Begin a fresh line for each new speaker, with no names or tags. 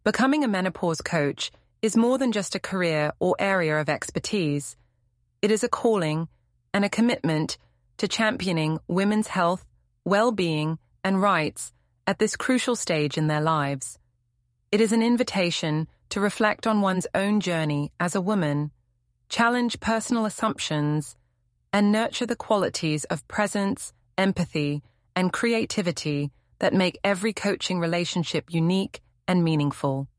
Becoming a menopause coach is more than just a career or area of expertise. It is a calling and a commitment to championing women's health, well-being, and rights at this crucial stage in their lives. It is an invitation to reflect on one's own journey as a woman, challenge personal assumptions, and nurture the qualities of presence, empathy, and creativity that make every coaching relationship unique and meaningful.